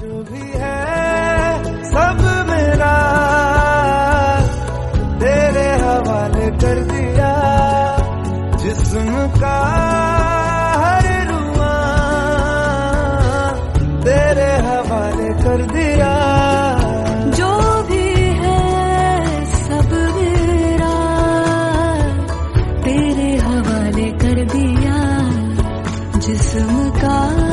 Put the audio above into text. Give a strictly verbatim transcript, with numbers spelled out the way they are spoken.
जो भी है सब मेरा तेरे हवाले कर दिया, जिस्म का हर रुआ तेरे हवाले कर दिया। जो भी है सब मेरा तेरे हवाले कर दिया, जिस्म का